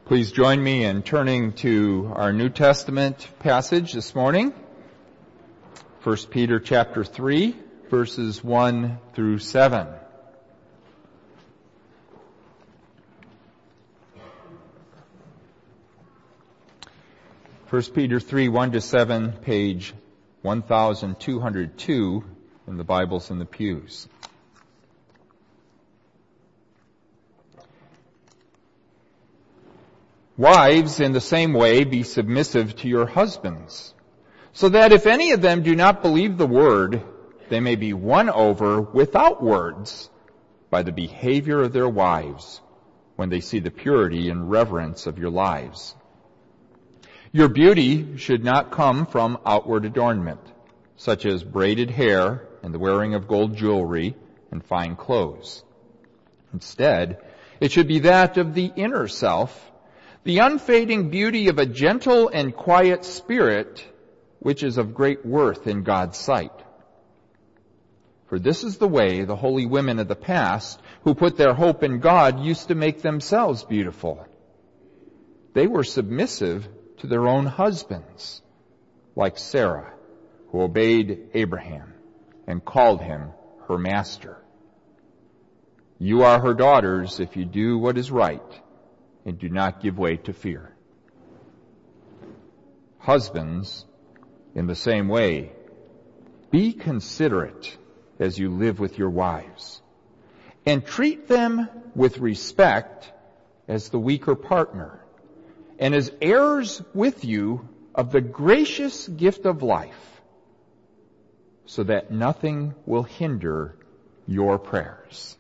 Please join me in turning to our New Testament passage this morning. 1 Peter chapter 3, verses 1 through 7. First Peter 3, 1 to 7, page 1202 in the Bibles in the pews. Wives, in the same way, be submissive to your husbands, so that if any of them do not believe the word, they may be won over without words by the behavior of their wives when they see the purity and reverence of your lives. Your beauty should not come from outward adornment, such as braided hair and the wearing of gold jewelry and fine clothes. Instead, it should be that of the inner self, the unfading beauty of a gentle and quiet spirit, which is of great worth in God's sight. For this is the way the holy women of the past, who put their hope in God, used to make themselves beautiful. They were submissive to their own husbands, like Sarah, who obeyed Abraham and called him her master. You are her daughters if you do what is right and do not give way to fear. Husbands, in the same way, be considerate as you live with your wives, and treat them with respect as the weaker partner, and as heirs with you of the gracious gift of life, so that nothing will hinder your prayers.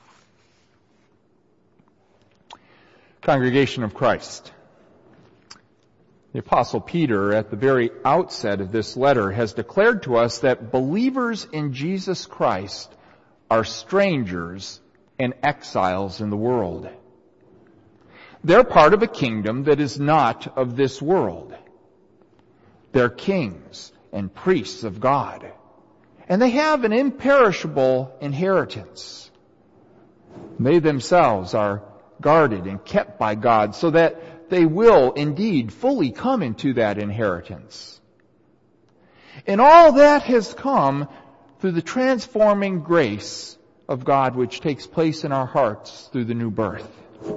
Congregation of Christ, the Apostle Peter, at the very outset of this letter, has declared to us that believers in Jesus Christ are strangers and exiles in the world. They're part of a kingdom that is not of this world. They're kings and priests of God, and they have an imperishable inheritance. They themselves are guarded and kept by God so that they will indeed fully come into that inheritance. And all that has come through the transforming grace of God which takes place in our hearts through the new birth.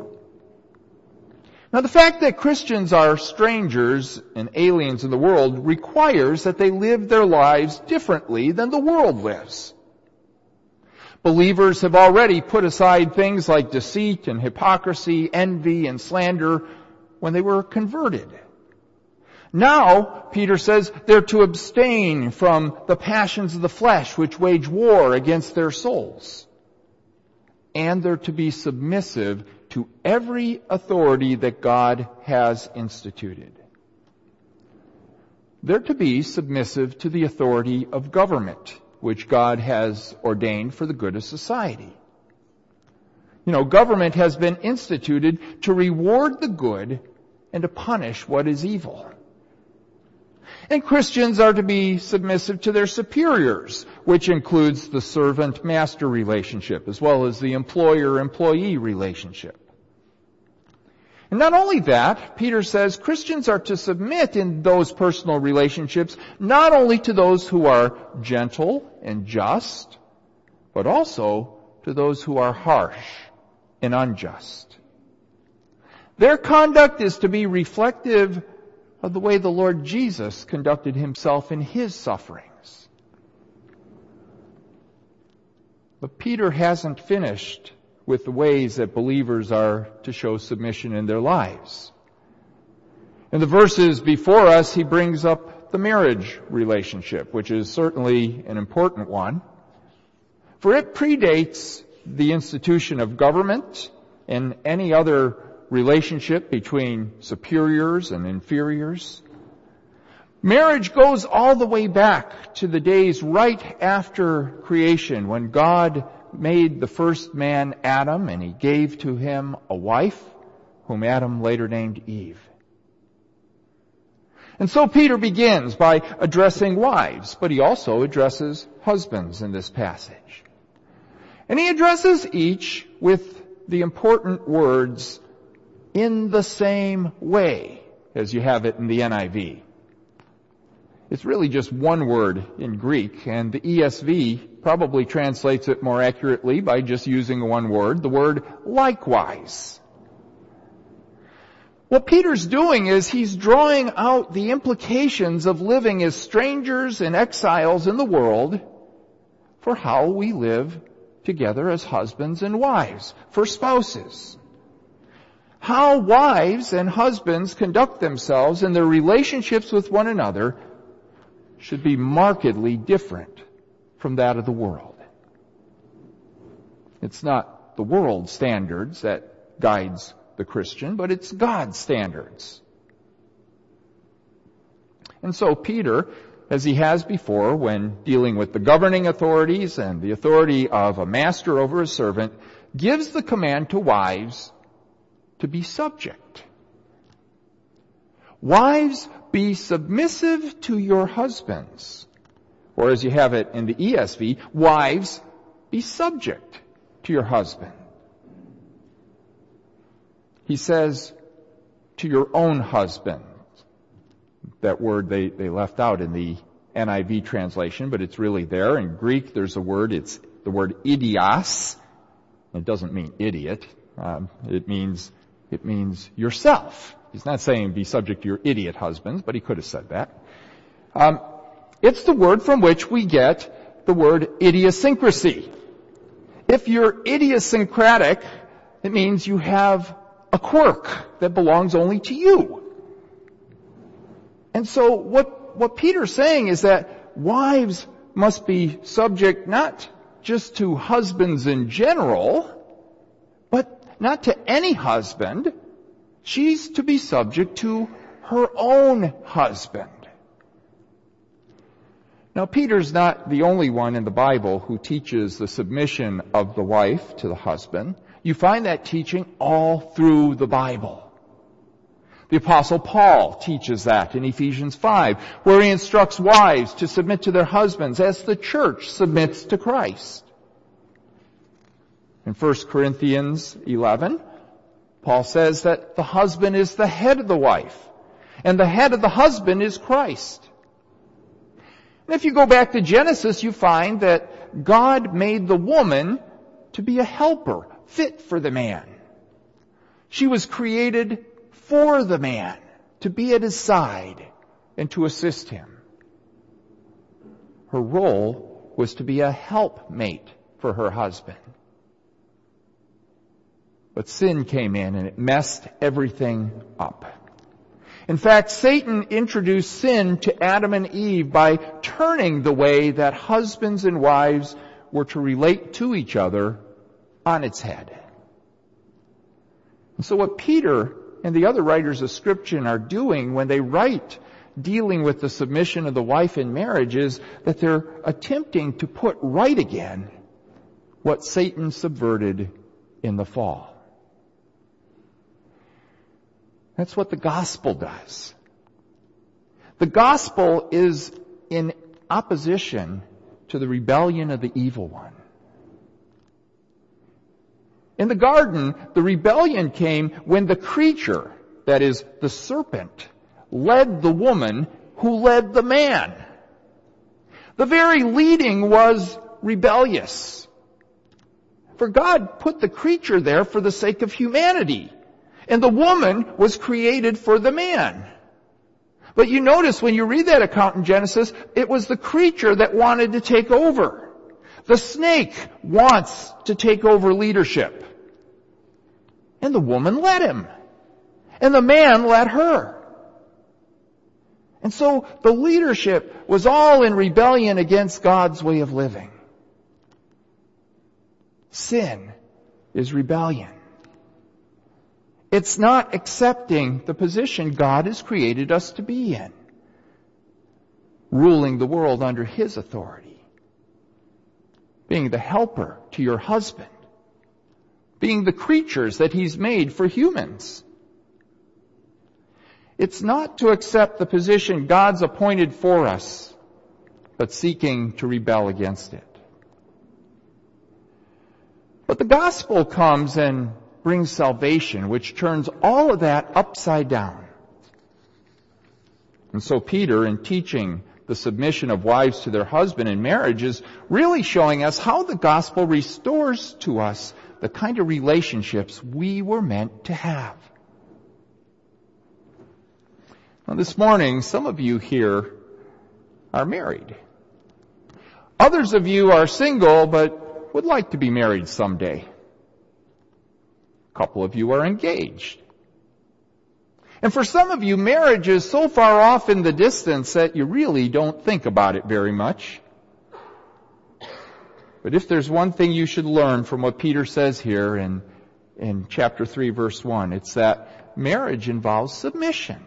Now, the fact that Christians are strangers and aliens in the world requires that they live their lives differently than the world lives. Believers have already put aside things like deceit and hypocrisy, envy and slander when they were converted. Now, Peter says, they're to abstain from the passions of the flesh which wage war against their souls. And they're to be submissive to every authority that God has instituted. They're to be submissive to the authority of government, which God has ordained for the good of society. You know, government has been instituted to reward the good and to punish what is evil. And Christians are to be submissive to their superiors, which includes the servant-master relationship, as well as the employer-employee relationship. And not only that, Peter says Christians are to submit in those personal relationships not only to those who are gentle and just, but also to those who are harsh and unjust. Their conduct is to be reflective of the way the Lord Jesus conducted himself in his sufferings. But Peter hasn't finished with the ways that believers are to show submission in their lives. In the verses before us, he brings up the marriage relationship, which is certainly an important one, for it predates the institution of government and any other relationship between superiors and inferiors. Marriage goes all the way back to the days right after creation, when God made the first man Adam, and he gave to him a wife, whom Adam later named Eve. And so Peter begins by addressing wives, but he also addresses husbands in this passage. And he addresses each with the important words, in the same way, as you have it in the NIV. It's really just one word in Greek, and the ESV probably translates it more accurately by just using one word, the word likewise. What Peter's doing is he's drawing out the implications of living as strangers and exiles in the world for how we live together as husbands and wives, for spouses. How wives and husbands conduct themselves in their relationships with one another should be markedly different from that of the world. It's not the world's standards that guides the Christian, but it's God's standards. And so Peter, as he has before when dealing with the governing authorities and the authority of a master over a servant, gives the command to wives to be subject. Wives, be submissive to your husbands. Or as you have it in the ESV, wives, be subject to your husband. He says, to your own husband. That word they left out in the NIV translation, but it's really there. In Greek, there's a word, it's the word idios. It doesn't mean idiot. It means yourself. He's not saying be subject to your idiot husbands, but he could have said that. It's the word from which we get the word idiosyncrasy. If you're idiosyncratic, it means you have a quirk that belongs only to you. And so what Peter's saying is that wives must be subject not just to husbands in general, but not to any husband. She's to be subject to her own husband. Now, Peter's not the only one in the Bible who teaches the submission of the wife to the husband. You find that teaching all through the Bible. The Apostle Paul teaches that in Ephesians 5, where he instructs wives to submit to their husbands as the church submits to Christ. In 1 Corinthians 11, Paul says that the husband is the head of the wife, and the head of the husband is Christ. And if you go back to Genesis, you find that God made the woman to be a helper, fit for the man. She was created for the man, to be at his side and to assist him. Her role was to be a helpmate for her husband. But sin came in and it messed everything up. In fact, Satan introduced sin to Adam and Eve by turning the way that husbands and wives were to relate to each other on its head. And so what Peter and the other writers of Scripture are doing when they write dealing with the submission of the wife in marriage is that they're attempting to put right again what Satan subverted in the fall. That's what the gospel does. The gospel is in opposition to the rebellion of the evil one. In the garden, the rebellion came when the creature, that is, the serpent, led the woman who led the man. The very leading was rebellious. For God put the creature there for the sake of humanity. And the woman was created for the man. But you notice when you read that account in Genesis, it was the creature that wanted to take over. The snake wants to take over leadership. And the woman let him. And the man let her. And so the leadership was all in rebellion against God's way of living. Sin is rebellion. It's not accepting the position God has created us to be in, ruling the world under His authority, being the helper to your husband, being the creatures that He's made for humans. It's not to accept the position God's appointed for us, but seeking to rebel against it. But the gospel comes and brings salvation, which turns all of that upside down. And so Peter, in teaching the submission of wives to their husband in marriage, is really showing us how the gospel restores to us the kind of relationships we were meant to have. Now, this morning, some of you here are married. Others of you are single, but would like to be married someday. A couple of you are engaged. And for some of you, marriage is so far off in the distance that you really don't think about it very much. But if there's one thing you should learn from what Peter says here in chapter 3, verse 1, it's that marriage involves submission.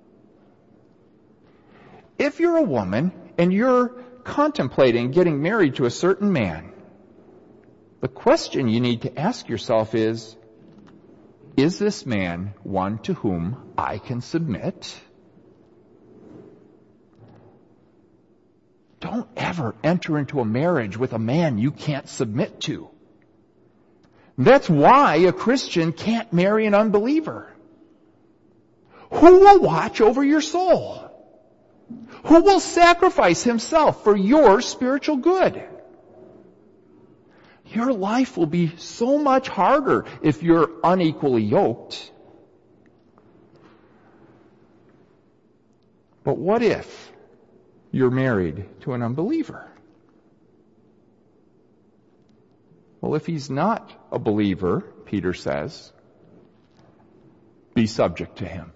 If you're a woman and you're contemplating getting married to a certain man, the question you need to ask yourself is this man one to whom I can submit? Don't ever enter into a marriage with a man you can't submit to. That's why a Christian can't marry an unbeliever. Who will watch over your soul? Who will sacrifice himself for your spiritual good? Your life will be so much harder if you're unequally yoked. But what if you're married to an unbeliever? Well, if he's not a believer, Peter says, be subject to him.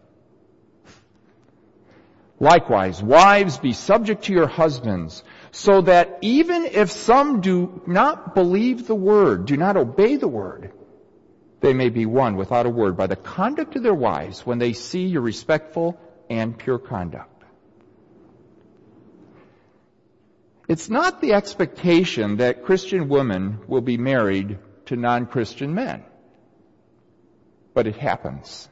Likewise, wives, be subject to your husbands, so that even if some do not believe the word, do not obey the word, they may be won without a word by the conduct of their wives when they see your respectful and pure conduct. It's not the expectation that Christian women will be married to non-Christian men, but it happens.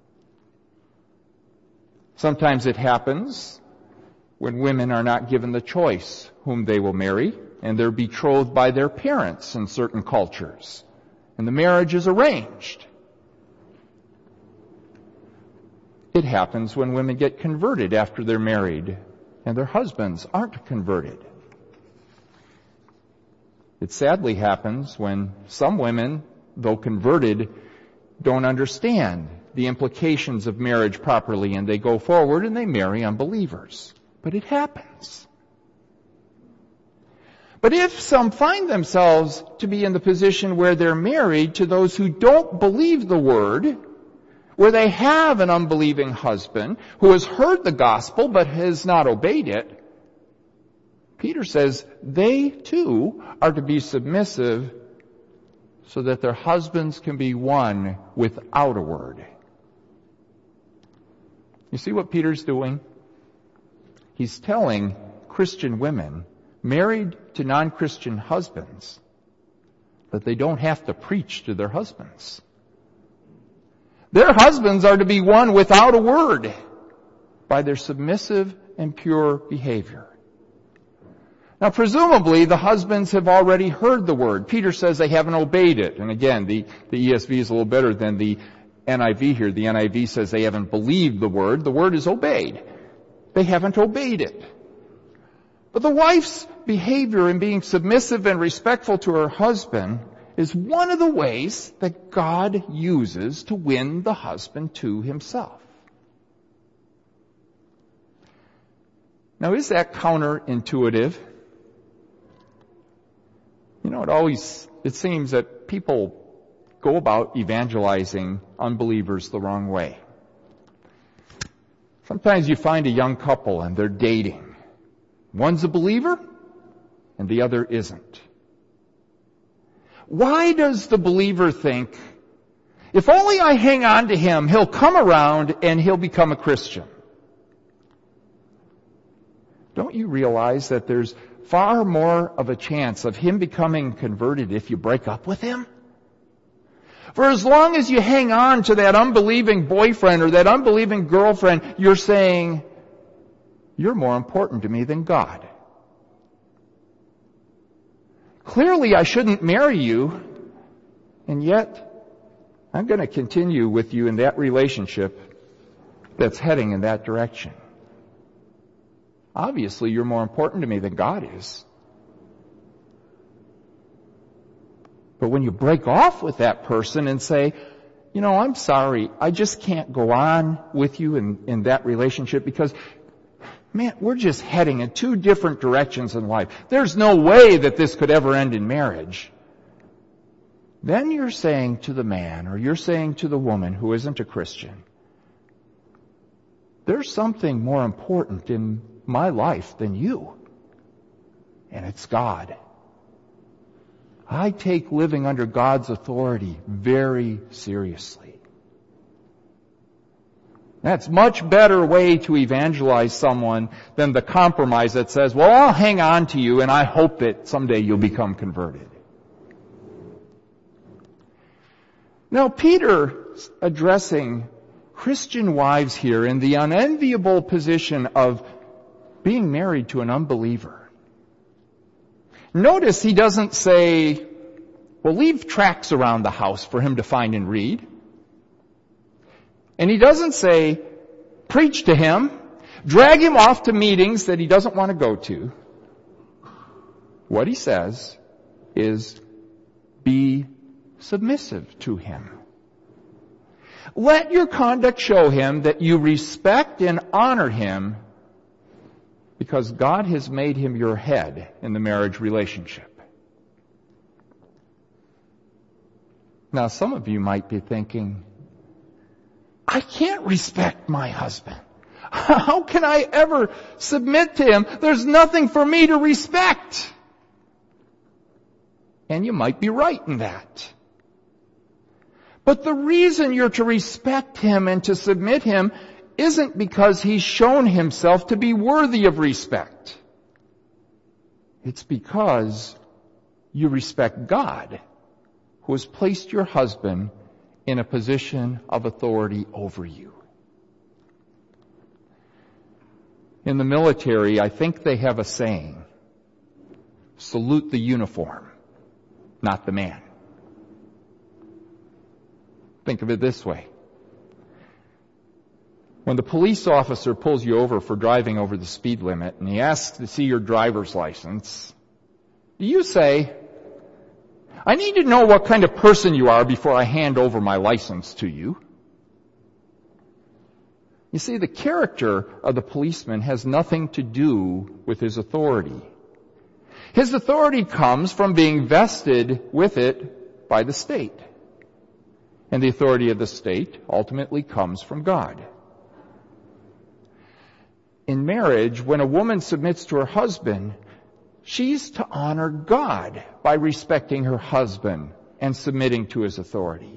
Sometimes it happens when women are not given the choice whom they will marry, and they're betrothed by their parents in certain cultures, and the marriage is arranged. It happens when women get converted after they're married, and their husbands aren't converted. It sadly happens when some women, though converted, don't understand the implications of marriage properly, and they go forward and they marry unbelievers. But it happens. But if some find themselves to be in the position where they're married to those who don't believe the word, where they have an unbelieving husband who has heard the gospel but has not obeyed it, Peter says they too are to be submissive so that their husbands can be won without a word. You see what Peter's doing? He's telling Christian women married to non-Christian husbands that they don't have to preach to their husbands. Their husbands are to be won without a word by their submissive and pure behavior. Now, presumably, the husbands have already heard the word. Peter says they haven't obeyed it. And again, the ESV is a little better than the NIV here. The NIV says they haven't believed the word. The word is obeyed. They haven't obeyed it. But the wife's behavior in being submissive and respectful to her husband is one of the ways that God uses to win the husband to himself. Now, is that counterintuitive? You know, it seems that people go about evangelizing unbelievers the wrong way. Sometimes you find a young couple and they're dating. One's a believer and the other isn't. Why does the believer think, if only I hang on to him, he'll come around and he'll become a Christian? Don't you realize that there's far more of a chance of him becoming converted if you break up with him? For as long as you hang on to that unbelieving boyfriend or that unbelieving girlfriend, you're saying, you're more important to me than God. Clearly I shouldn't marry you, and yet I'm going to continue with you in that relationship that's heading in that direction. Obviously, you're more important to me than God is. But when you break off with that person and say, I'm sorry, I just can't go on with you in that relationship because, man, we're just heading in two different directions in life. There's no way that this could ever end in marriage. Then you're saying to the man, or you're saying to the woman who isn't a Christian, there's something more important in my life than you, and it's God. I take living under God's authority very seriously. That's a much better way to evangelize someone than the compromise that says, well, I'll hang on to you and I hope that someday you'll become converted. Now, Peter's addressing Christian wives here in the unenviable position of being married to an unbeliever. Notice he doesn't say, well, leave tracts around the house for him to find and read. And he doesn't say, preach to him, drag him off to meetings that he doesn't want to go to. What he says is, be submissive to him. Let your conduct show him that you respect and honor him because God has made him your head in the marriage relationship. Now, some of you might be thinking, I can't respect my husband. How can I ever submit to him? There's nothing for me to respect. And you might be right in that. But the reason you're to respect him and to submit him isn't because he's shown himself to be worthy of respect. It's because you respect God, who has placed your husband in a position of authority over you. In the military, I think they have a saying, salute the uniform, not the man. Think of it this way. When the police officer pulls you over for driving over the speed limit and he asks to see your driver's license, do you say, I need to know what kind of person you are before I hand over my license to you? You see, the character of the policeman has nothing to do with his authority. His authority comes from being vested with it by the state. And the authority of the state ultimately comes from God. In marriage, when a woman submits to her husband, she's to honor God by respecting her husband and submitting to his authority.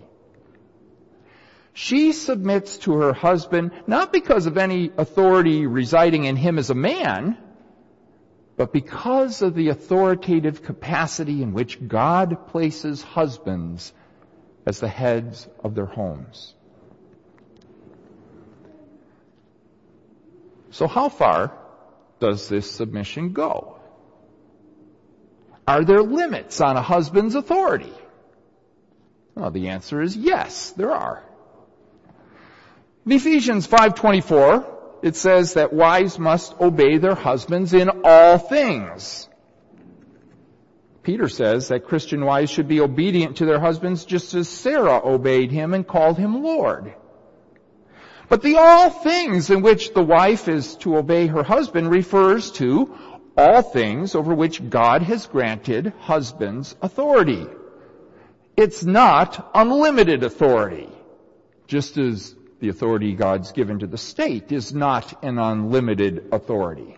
She submits to her husband not because of any authority residing in him as a man, but because of the authoritative capacity in which God places husbands as the heads of their homes. So how far does this submission go? Are there limits on a husband's authority? Well, the answer is yes, there are. In Ephesians 5:24, it says that wives must obey their husbands in all things. Peter says that Christian wives should be obedient to their husbands just as Sarah obeyed him and called him Lord. But the all things in which the wife is to obey her husband refers to all things over which God has granted husbands authority. It's not unlimited authority, just as the authority God's given to the state is not an unlimited authority.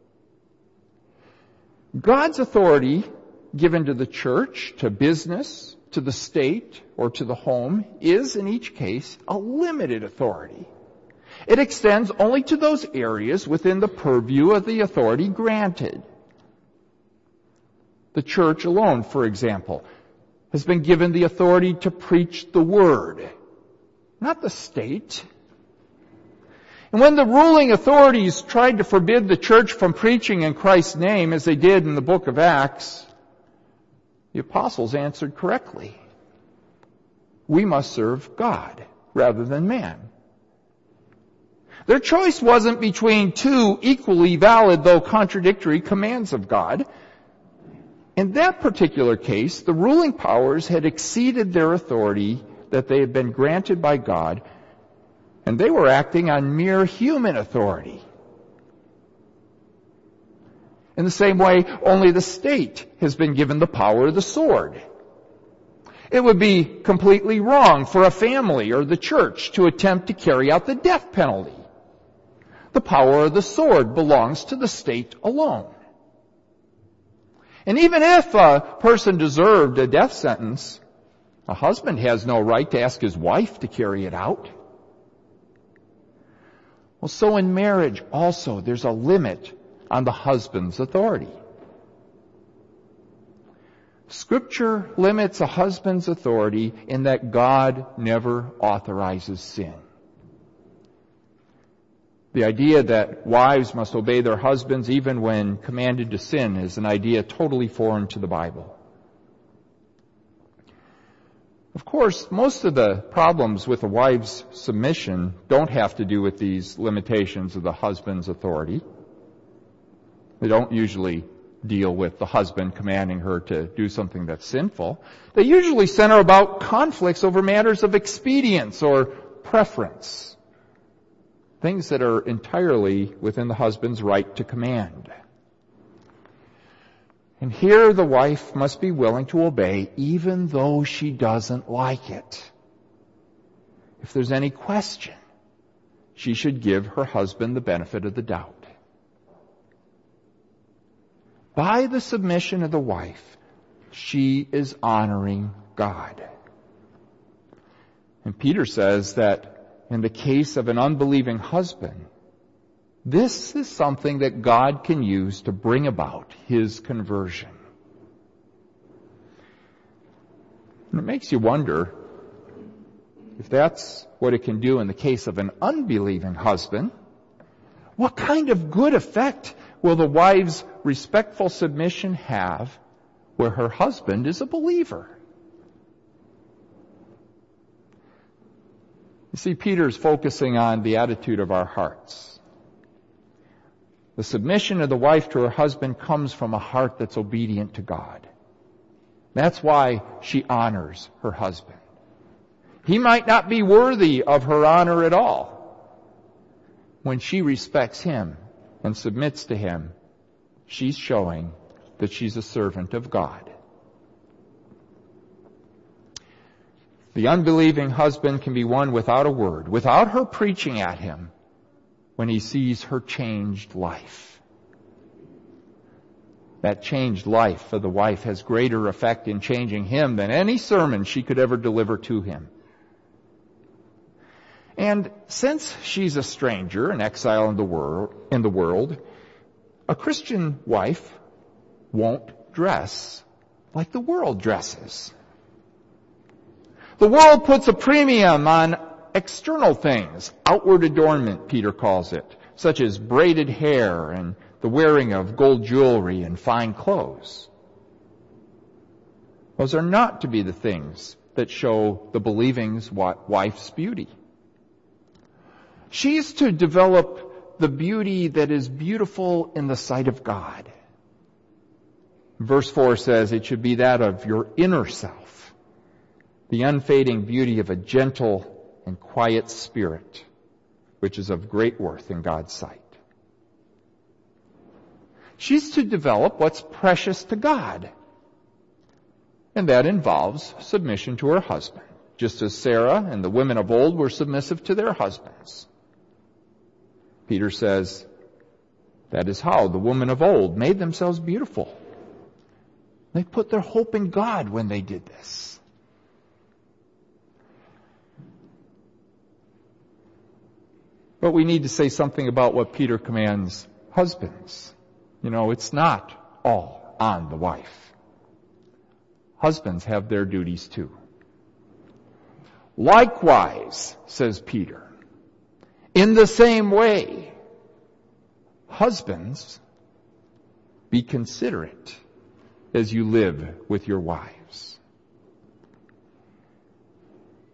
God's authority given to the church, to business, to the state, or to the home is, in each case, a limited authority. It extends only to those areas within the purview of the authority granted. The church alone, for example, has been given the authority to preach the word, not the state. And when the ruling authorities tried to forbid the church from preaching in Christ's name, as they did in the book of Acts, the apostles answered correctly. we must serve God rather than man. Their choice wasn't between two equally valid, though contradictory, commands of God. In that particular case, the ruling powers had exceeded their authority that they had been granted by God, and they were acting on mere human authority. In the same way, only the state has been given the power of the sword. It would be completely wrong for a family or the church to attempt to carry out the death penalty. The power of the sword belongs to the state alone. And even if a person deserved a death sentence, a husband has no right to ask his wife to carry it out. Well, so in marriage also, there's a limit on the husband's authority. Scripture limits a husband's authority in that God never authorizes sin. The idea that wives must obey their husbands even when commanded to sin is an idea totally foreign to the Bible. Of course, most of the problems with a wife's submission don't have to do with these limitations of the husband's authority. They don't usually deal with the husband commanding her to do something that's sinful. They usually center about conflicts over matters of expedience or preference. Things that are entirely within the husband's right to command. And here the wife must be willing to obey even though she doesn't like it. If there's any question, she should give her husband the benefit of the doubt. By the submission of the wife, she is honoring God. And Peter says that in the case of an unbelieving husband, this is something that God can use to bring about his conversion. And it makes you wonder if that's what it can do in the case of an unbelieving husband. What kind of good effect will the wife's respectful submission have where her husband is a believer? You see, Peter's focusing on the attitude of our hearts. The submission of the wife to her husband comes from a heart that's obedient to God. That's why she honors her husband. He might not be worthy of her honor at all. When she respects him and submits to him, she's showing that she's a servant of God. The unbelieving husband can be won without a word, without her preaching at him, when he sees her changed life. That changed life of the wife has greater effect in changing him than any sermon she could ever deliver to him. And since she's a stranger, an exile in the world, a Christian wife won't dress like the world dresses. The world puts a premium on external things, outward adornment, Peter calls it, such as braided hair and the wearing of gold jewelry and fine clothes. Those are not to be the things that show the believing's wife's beauty. She's to develop the beauty that is beautiful in the sight of God. Verse 4 says it should be that of your inner self. The unfading beauty of a gentle and quiet spirit, which is of great worth in God's sight. She's to develop what's precious to God. And that involves submission to her husband, just as Sarah and the women of old were submissive to their husbands. Peter says that is how the women of old made themselves beautiful. They put their hope in God when they did this. But we need to say something about what Peter commands husbands. You know, it's not all on the wife. Husbands have their duties too. Likewise, says Peter, in the same way, husbands, be considerate as you live with your wives.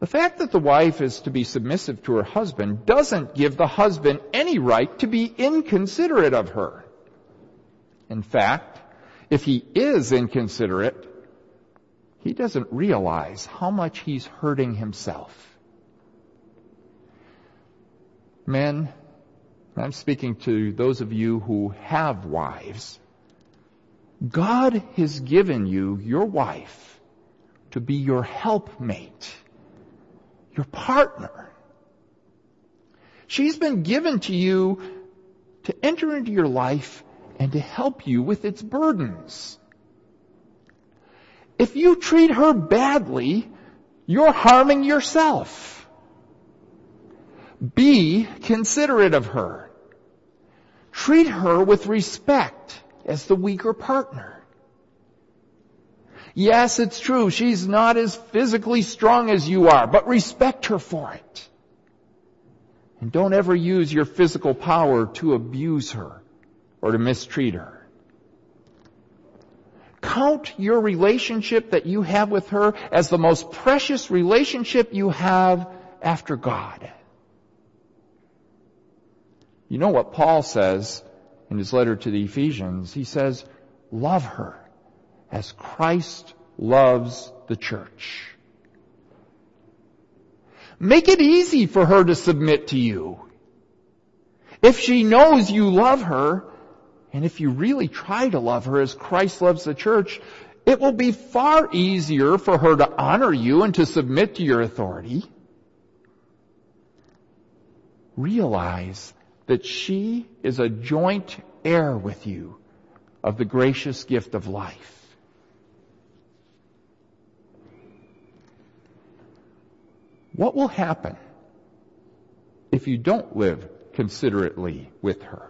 The fact that the wife is to be submissive to her husband doesn't give the husband any right to be inconsiderate of her. In fact, if he is inconsiderate, he doesn't realize how much he's hurting himself. Men, I'm speaking to those of you who have wives. God has given you your wife to be your helpmate, your partner. She's been given to you to enter into your life and to help you with its burdens. If you treat her badly, you're harming yourself. Be considerate of her. Treat her with respect as the weaker partner. Yes, it's true, she's not as physically strong as you are, but respect her for it. And don't ever use your physical power to abuse her or to mistreat her. Count your relationship that you have with her as the most precious relationship you have after God. You know what Paul says in his letter to the Ephesians? He says, love her as Christ loves the church. Make it easy for her to submit to you. If she knows you love her, and if you really try to love her as Christ loves the church, it will be far easier for her to honor you and to submit to your authority. Realize that she is a joint heir with you of the gracious gift of life. What will happen if you don't live considerately with her?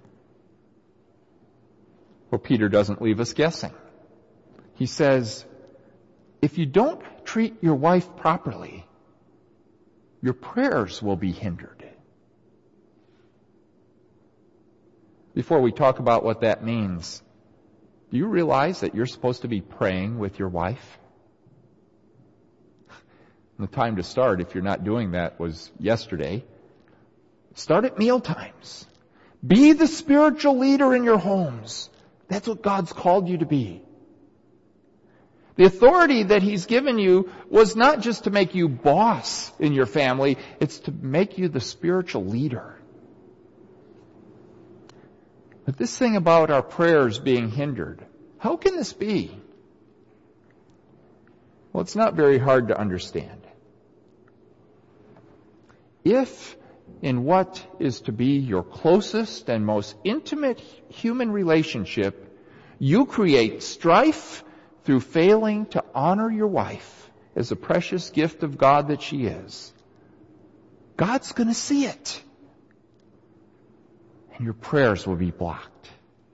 Well, Peter doesn't leave us guessing. He says, if you don't treat your wife properly, your prayers will be hindered. Before we talk about what that means, do you realize that you're supposed to be praying with your wife? The time to start, if you're not doing that, was yesterday. Start at meal times. Be the spiritual leader in your homes. That's what God's called you to be. The authority that He's given you was not just to make you boss in your family, it's to make you the spiritual leader. But this thing about our prayers being hindered, how can this be? Well, it's not very hard to understand. If in what is to be your closest and most intimate human relationship, you create strife through failing to honor your wife as a precious gift of God that she is, God's going to see it. And your prayers will be blocked.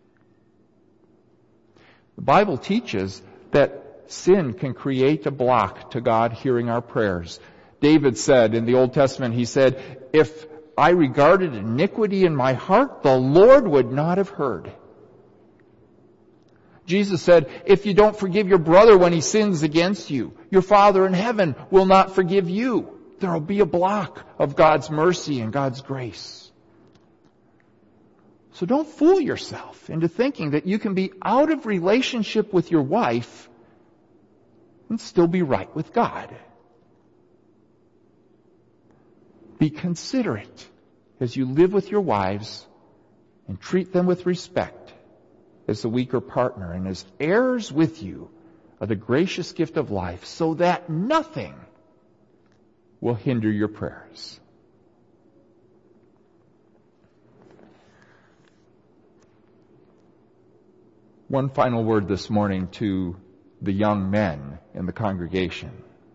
The Bible teaches that sin can create a block to God hearing our prayers. David said in the Old Testament, he said, if I regarded iniquity in my heart, the Lord would not have heard. Jesus said, if you don't forgive your brother when he sins against you, your Father in heaven will not forgive you. There will be a block of God's mercy and God's grace. So don't fool yourself into thinking that you can be out of relationship with your wife and still be right with God. Be considerate as you live with your wives and treat them with respect as the weaker partner and as heirs with you of the gracious gift of life, so that nothing will hinder your prayers. One final word this morning to the young men in the congregation.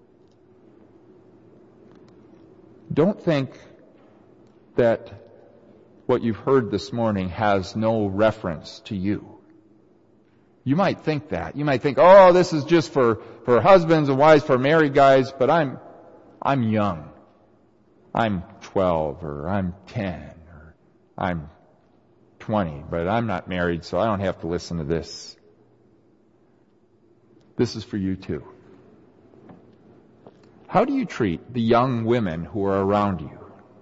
Don't think that what you've heard this morning has no reference to you. You might think that. You might think, oh, this is just for husbands and wives, for married guys, but I'm young. I'm 12 or I'm 10 or I'm 20, but I'm not married, so I don't have to listen to this. This is for you too. How do you treat the young women who are around you?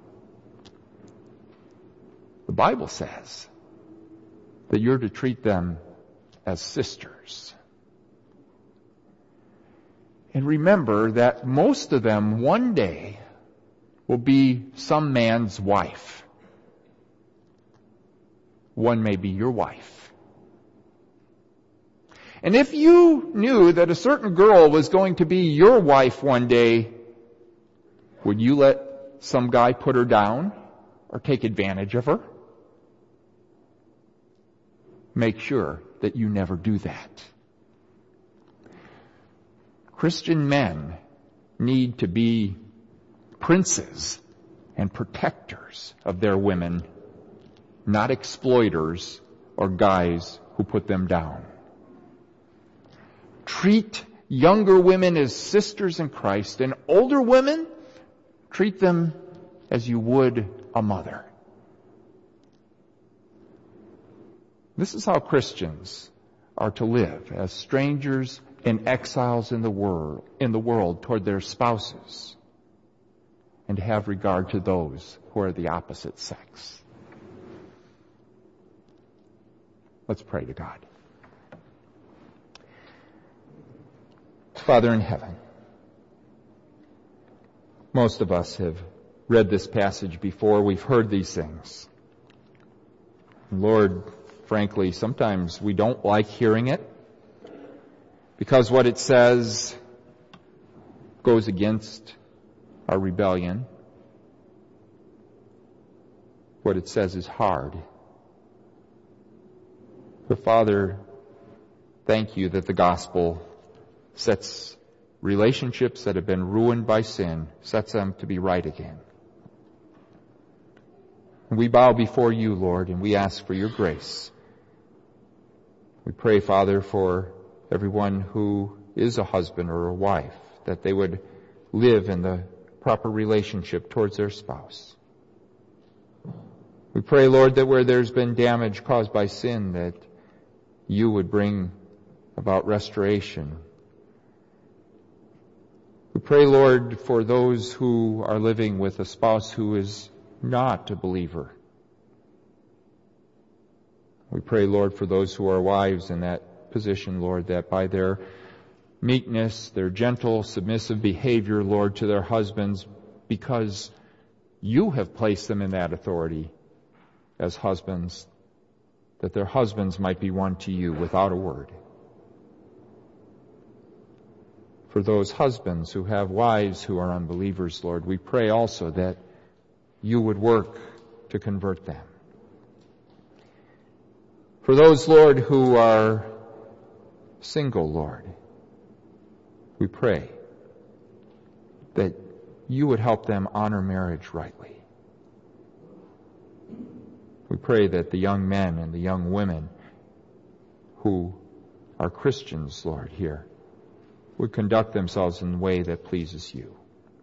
The Bible says that you're to treat them as sisters. And remember that most of them one day will be some man's wife. One may be your wife. And if you knew that a certain girl was going to be your wife one day, would you let some guy put her down or take advantage of her? Make sure that you never do that. Christian men need to be princes and protectors of their women, not exploiters or guys who put them down. Treat younger women as sisters in Christ, and older women, treat them as you would a mother. This is how Christians are to live, as strangers and exiles in the world toward their spouses, and to have regard to those who are the opposite sex. Let's pray to God. Father in heaven, most of us have read this passage before. We've heard these things. Lord, frankly, sometimes we don't like hearing it because what it says goes against our rebellion. What it says is hard. But Father, thank you that the gospel sets relationships that have been ruined by sin, sets them to be right again. We bow before you, Lord, and we ask for your grace. We pray, Father, for everyone who is a husband or a wife, that they would live in the proper relationship towards their spouse. We pray, Lord, that where there's been damage caused by sin, that you would bring about restoration. We pray, Lord, for those who are living with a spouse who is not a believer. We pray, Lord, for those who are wives in that position, Lord, that by their meekness, their gentle, submissive behavior, Lord, to their husbands, because you have placed them in that authority as husbands, that their husbands might be won to you without a word. For those husbands who have wives who are unbelievers, Lord, we pray also that you would work to convert them. For those, Lord, who are single, Lord, we pray that you would help them honor marriage rightly. We pray that the young men and the young women who are Christians, Lord, here, would conduct themselves in a way that pleases you.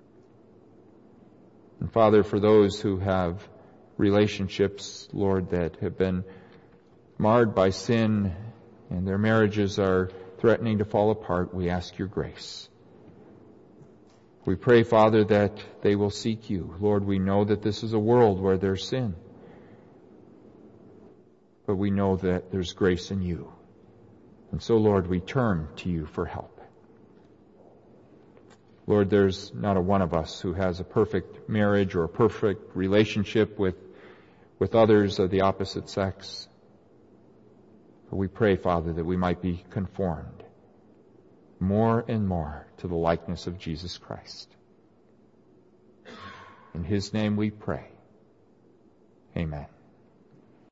And Father, for those who have relationships, Lord, that have been marred by sin and their marriages are threatening to fall apart, we ask your grace. We pray, Father, that they will seek you. Lord, we know that this is a world where there's sin, but we know that there's grace in you. And so, Lord, we turn to you for help. Lord, there's not a one of us who has a perfect marriage or a perfect relationship with others of the opposite sex. But we pray, Father, that we might be conformed more and more to the likeness of Jesus Christ. In his name we pray. Amen.